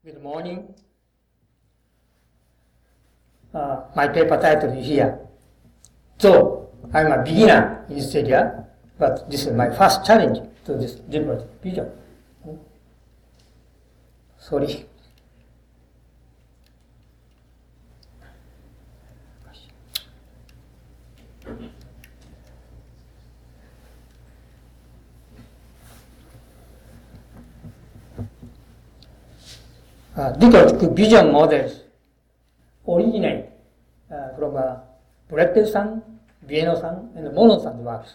Good morning. My paper title is here. So, I'm a beginner in this area, but this is my first challenge to this different vision. Sorry. Different vision models originate from Brettel-san, Bueno-san, and Mono-san's works.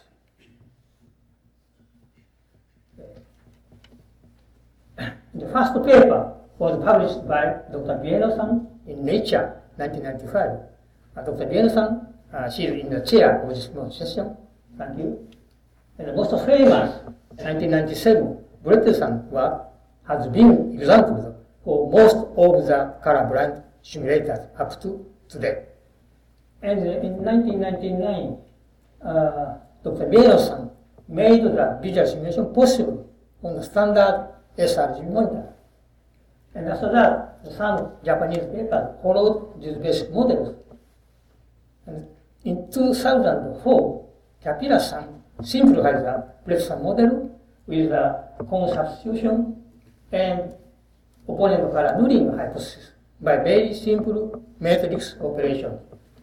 The first paper was published by Dr. Bueno-san in Nature, 1995. Dr. Bueno-san, she is in the chair of this session. Thank you. And the most famous 1997 Brettel-san work has been examples for most of the colorblind simulators up to today. And in 1999, Dr. Bueno-san made the visual simulation possible on the standard sRGB monitor. And after that, some Japanese papers followed these basic models. And in 2004, Kapila-san simplified the Brettel-san model with a cone substitution and opponent color nulling hypothesis by very simple matrix operation.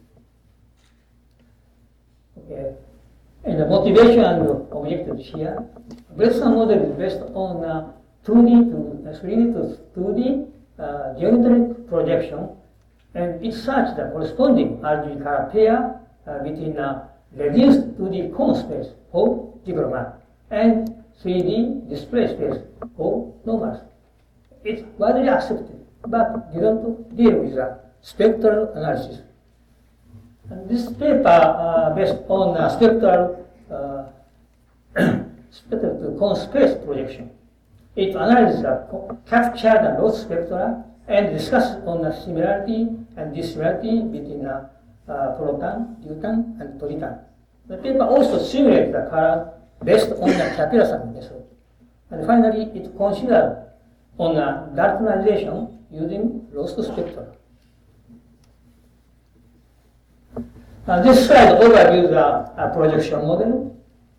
Okay. And the motivation and objectives here. Brettel-san model is based on 2D to 3D to 2D geometric projection, and it searches the corresponding RGB color pair between a reduced 2D cone space for dichromat and 3D display space for normals. It's widely accepted, but didn't deal with the spectral analysis. And this paper, based on spectral to cone space projection, it analyzes the captured and lost spectra and discusses on the similarity and dissimilarity between proton, deuteron, and triton. The paper also simulates the color based on the Kapila-san method. And finally, it considers on darkenization using lost spectra. This slide overviews the projection model.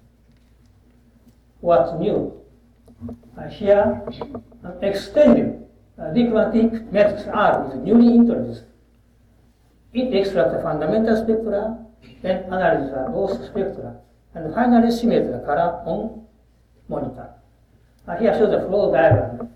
What's new? Here, an extended dichromatic matrix R is newly introduced. It extracts the fundamental spectra, then analyzes the lost spectra, and finally simulates the color on monitor. Here shows the flow diagram.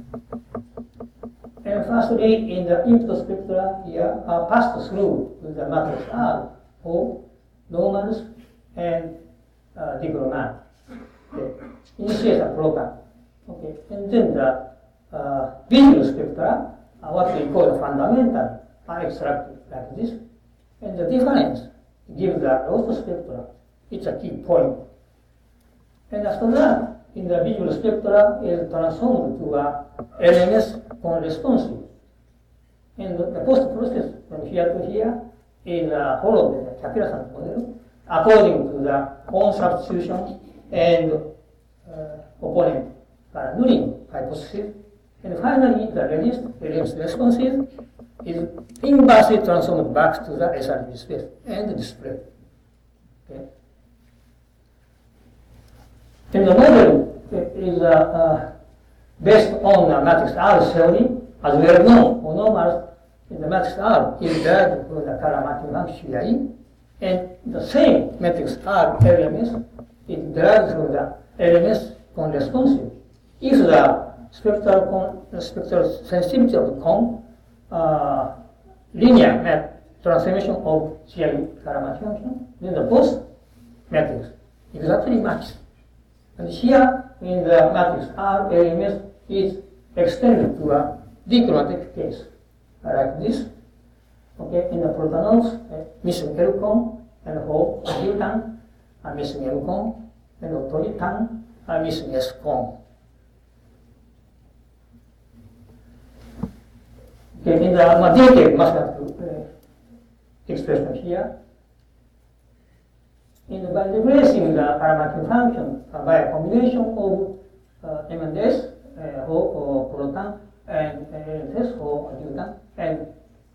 And firstly, in the input spectra here are passed through with the matrix R for normals and dichromat. Okay. Initiates a proton. Okay. And then the visual spectra, what we call the fundamental, are extracted like this. And the difference gives the lost spectra. It's a key point. And after that, in the visual spectra is transformed to a LMS cone responsive. And the post-process from here to here is followed by the Kapila-san model according to the cone substitution and opponent nulling hypothesis. And finally, the reduced LMS responsive is inversely transformed back to the sRGB space and display. Okay. And the model is based on the matrix R theory, as well known for normals. The matrix R is derived from the color matching function CI, and the same matrix R LMS is derived from the LMS cone responsive. If the spectral sensitivity of the cone linear transformation of CI color matching function, then the both matrix exactly matches. And here, in the matrix R, LMS is extended to a dichromatic case, like this. Okay, in the protonals, missing L cone, and for deuteron, missing M cone, and for triton, missing S cone. Okay, in the detailed mathematical expression here, by replacing the parametric function by a combination of M and S or proton and test for Newton, and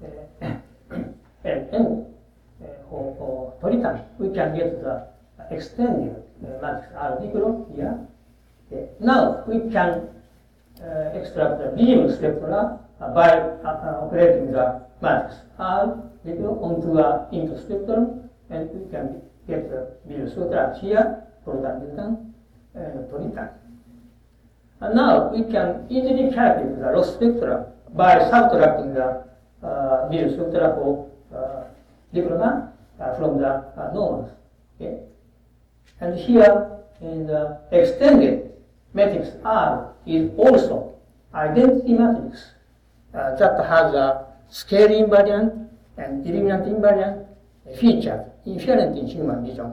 N for Toritan, we can get the extended matrix R equal here. Okay. Now we can extract the visible spectra by operating the matrix R equal onto an input spectrum, and we can get the visible spectra here, proton, Newton, and Toritan. And now we can easily calculate the loss spectra by subtracting the visible spectra for dichroman from the normals. Okay? And here in the extended matrix R is also identity matrix that has a scale invariant and eliminant invariant features inherent in human vision.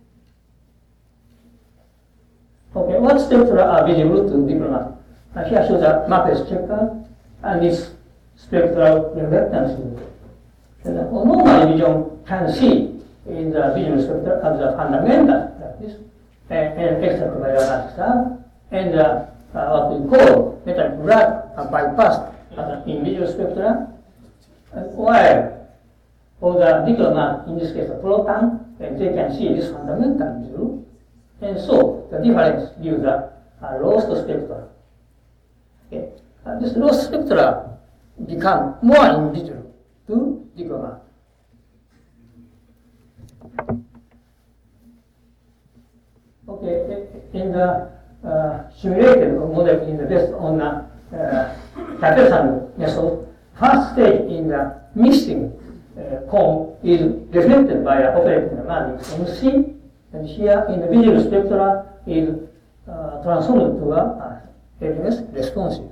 Okay, what spectra are visible to dichroman? Here shows a matrix checker and this spectral reluctance. Normal vision can see in the visual spectra as a fundamental like this, and extract by a matrix R, and what we call metallic rod are bypassed as in visual spectra, while for the dichroman, in this case a proton, and they can see this fundamental visual. And so the difference gives a lost spectra. Okay. This lost spectra become more invisible to dichroman. Okay, in the simulated model in the based on the Capelson method, first stage in the missing cone is reflected by operating the matrix MC. And here in the visual spectra is transformed to a LMS responsive.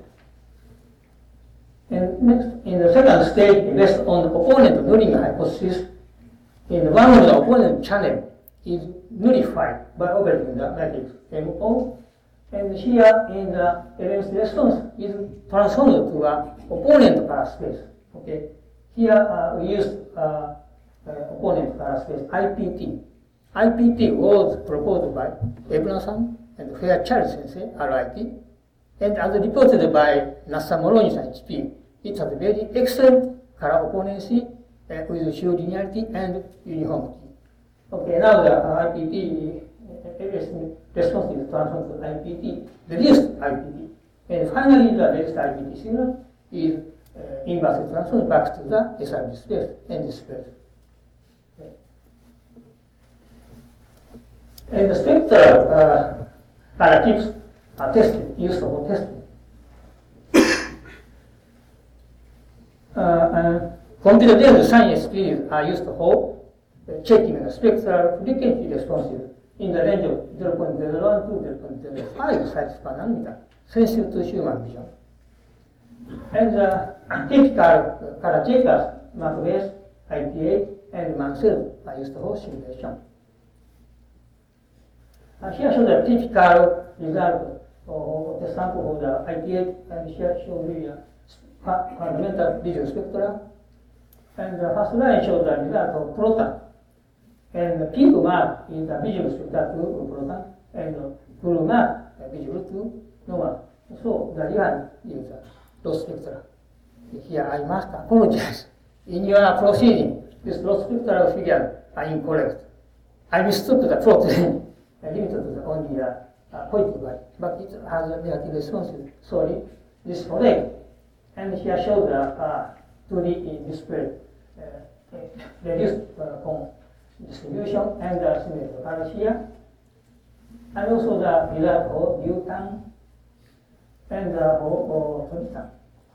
And next, in the second stage, based on the opponent nulling hypothesis, in one of the opponent channel is nullified by operating the matrix MO. And here in the LMS response is transformed to a opponent color space. Okay. Here we use opponent color space IPT. IPT was proposed by Ebner-san and Fairchild Sensei, RIT, and as reported by Nasa-Moroni-san, HP, it has a very excellent color opponency with shew linearity and uniformity. Okay, now the IPT response is transformed to IPT, reduced IPT, and finally the reduced IPT signal is inversely transformed back to the SRB space and this space. And the spectral narratives are tested, used for testing. Computer-based science speeds are used for checking the spectral frequency responses in the range of 0.01 to 0.05 size per nanometer, sensitive to human vision. And the typical color checkers, MAC-based, IPA, and Mansell are used for simulation. Here shows the typical result of the sample of the IPA, and here shows the fundamental visual spectra. And the first line shows the result of proton. And the pink mark is the visual spectra to proton, and the blue mark is visual to normal. So the difference is the loss spectra. Here I must apologize. In your proceeding, this loss spectral figures are incorrect. I mistook the protein. Limited to the only positive value, but it has a negative response. Sorry, this is correct. And here shows the 2D display reduced cone distribution and the symmetrical colors here, and also the result for Newton and for Toritan.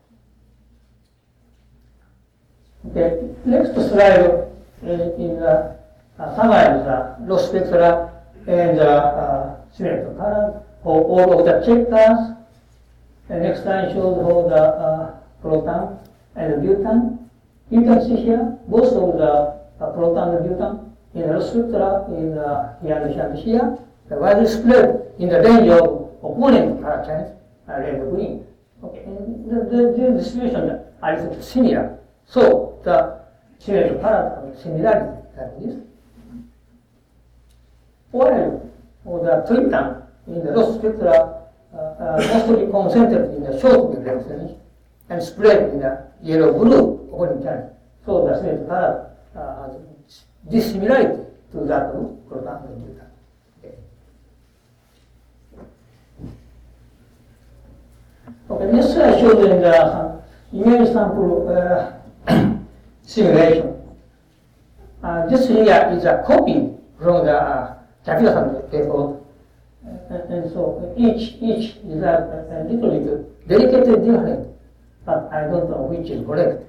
Okay, next slide is summarize the loss spectra and symmetrical color for all of the checkers. The next line shows all the proton and the Newton. You can see here both of the proton and Newton in the spectra in here and here. The value spread in the range of opponent color channels are red and green. Okay, and the distribution are similar. So the symmetrical colors have similarity like this. While for the Toritan in the loss spectra mostly concentrated in the short wavelength range, and spread in the yellow-blue opposing channel. So the symmetry color has dissimilarity to that of proton and neutron. Okay, this slide shows in the image sample simulation. This here is a copy from the Takeda-san paper, and so each is a little bit delicately different, but I don't know which is correct.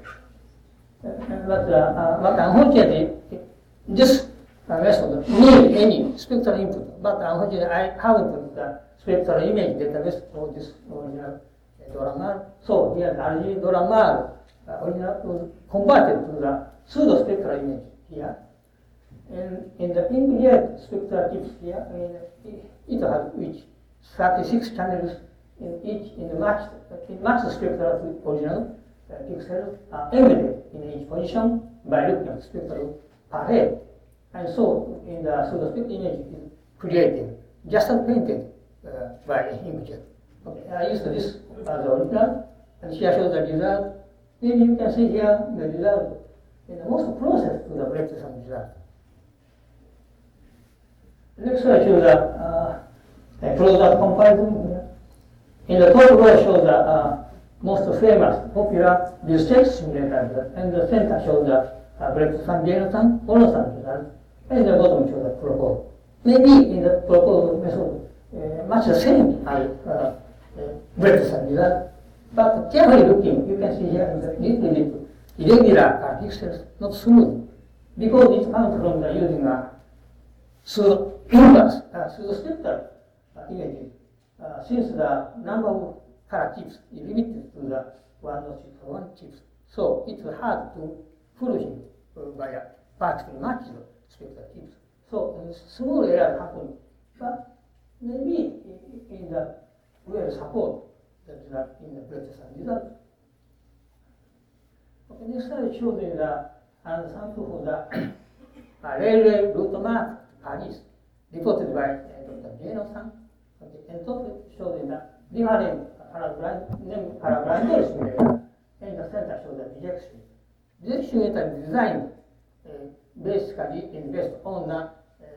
But unfortunately, this method needs any spectral input, but unfortunately I haven't put the spectral image database for this original Doramar. So here the RGB Doramar original was converted to the pseudo spectral image here. And in the ingredient spectral chips here, it has each 36 channels in each in the matched spectral to original pixels are embedded in each position by looking at spectral parade. And so in the pseudo spectral image is created just as painted by inkjet. Okay, I used this as the original, and here shows the result. Maybe you can see here the result in the most closest to the breakthrough result. Next slide shows the close-up comparison. In the top row shows the most famous, popular BizTech simulator, and the center shows the breakthrough San Ono-san result, and the bottom shows the proposed. Maybe in the proposed method, much the same as breakthrough result, but carefully looking, you can see here in the little bit irregular pixels, not smooth, because it comes from the using a pseudo-spectral images. Since the number of color chips is limited to the one chips, so it's hard to fool him by a partially matched spectral chips. So small errors happen, but maybe in the will support the result in the breakthrough result. Okay, next slide shows in the sample for the railway route map Paris, reported by Dr. Jeno-san. Okay, and top shows in the different paragraph simulator, and the center shows the rejection. This simulator is designed basically is based on the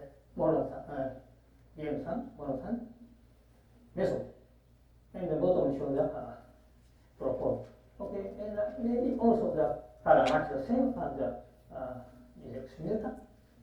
Jeno-san method. And the bottom shows the proposed. Okay, and maybe also the color match the same as the rejection simulator.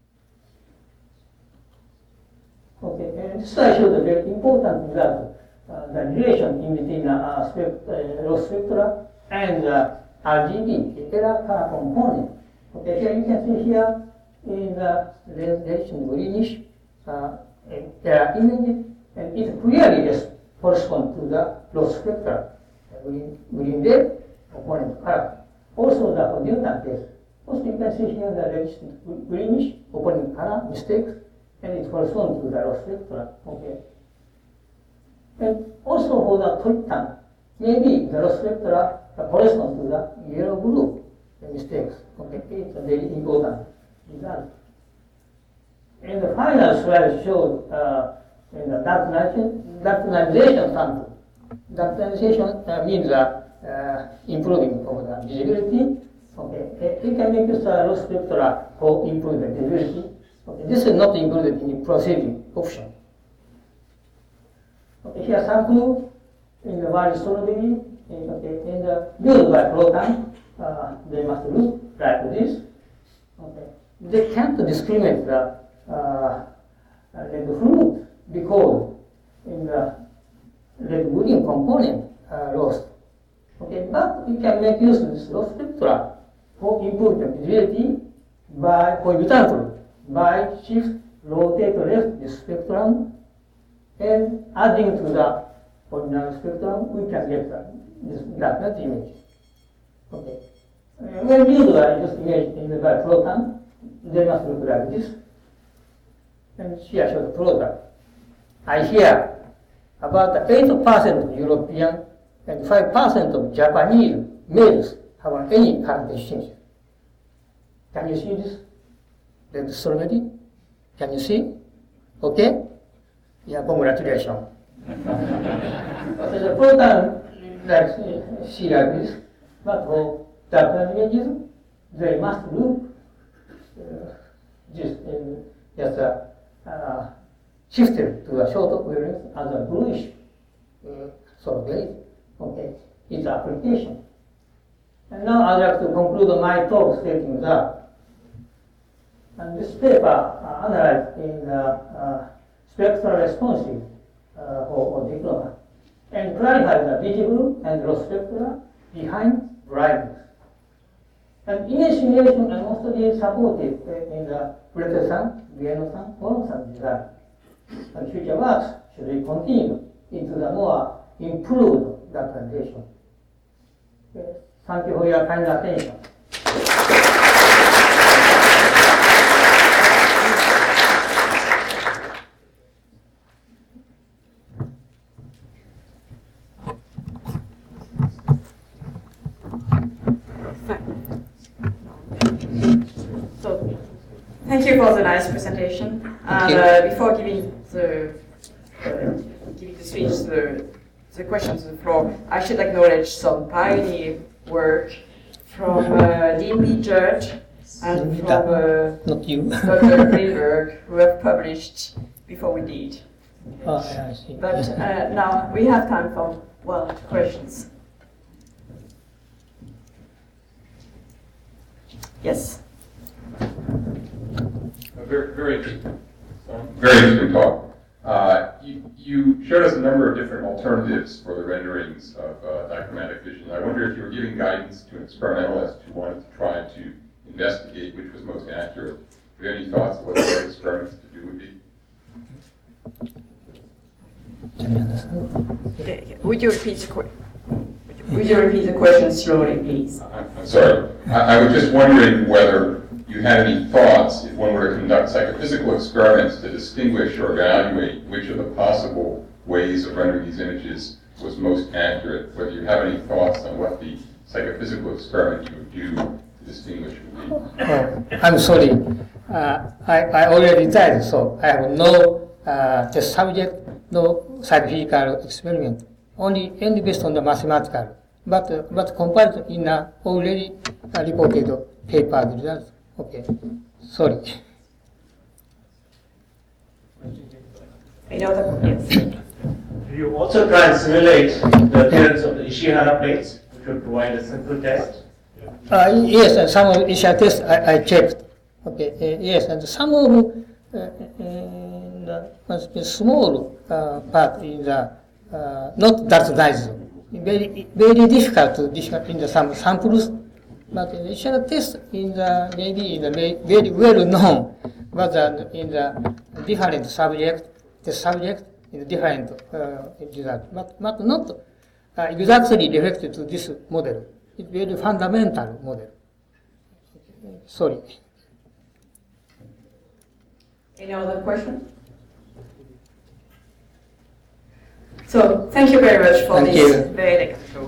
Okay, and this slide shows the very important result, the relation in between the loss spectra and the RGB, error color component. Okay, here you can see here in the relation greenish error image, and it clearly corresponds to the loss spectra, green red component color. Also the Newton case. Also you can see here the relation greenish opponent color mistakes, and it corresponds to the loss spectra. Okay. And also for the Triton, maybe the loss spectra corresponds to the yellow-blue mistakes. Okay, it's a very important result. And the final slide shows in the darkenization sample. Darkenization means improving of the visibility. Okay, you can make this loss spectra for improve the visibility. Okay, this is not included in the proceeding option. Okay, here sample in the wild strawberry, okay, in the built by proton, they must look like this. Okay, they can't discriminate the red fruit because in the red green component lost. Okay, but we can make use of this loss spectra for improve the visibility by, for example, by shift, rotate left the spectrum, and adding to the original spectrum, we can get this darknet image. Okay. When used this image by proton, they must look like this. And here shows the product. I hear about 8% of European and 5% of Japanese males have any current exchange. Can you see this? Red strawberry? Can you see? Okay? Yeah, congratulations. The proton like see like this, But for darker images, they must look just shifted to a short wavelength as a bluish sort of glaze. Okay, its application. And now I'd like to conclude my talk stating that and this paper analyzed in spectral responsive for diploma and clarifies the visible and low spectra behind brightness. And image simulation are mostly supported in the Breton-san, Vienno-san, Wong-san design. And future works should be continued into the more improved documentation. Thank you for your kind attention. So, thank you for the nice presentation. And before giving the speech, the questions to the floor, I should acknowledge some pioneer work from Dean B. Judge and from Dr. Greenberg, who have published before we did. Oh, yeah, I see. But now we have time for questions. Yes. Very interesting. Very interesting talk. You showed us a number of different alternatives for the renderings of dichromatic vision. I wonder if you were giving guidance to an experimentalist who wanted to try to investigate which was most accurate. Do you have any thoughts of what the right experiments to do would be? Would you repeat the question slowly, please? I'm sorry. I was just wondering whether you had any thoughts, if one were to conduct psychophysical experiments, to distinguish or evaluate which of the possible ways of rendering these images was most accurate, whether you have any thoughts on what the psychophysical experiment you would do to distinguish would be. Oh, I'm sorry. I already died, so I have no test subject, no psychophysical experiment, only based on the mathematical. But compared in already reported paper results. Okay, sorry. Any other? Yes. Do you also try and simulate the appearance of the Ishihara plates, which would provide a simple test? Yes, some of Ishihara tests I checked. Okay, yes, and some of the small part in the not that nice. Very difficult to differentiate in the some samples. But the Ishihara test maybe in the very well known, but in the different subject, the subject is different result, but not exactly related to this model. It's very fundamental model. Sorry. Any other question? So thank you very much for this very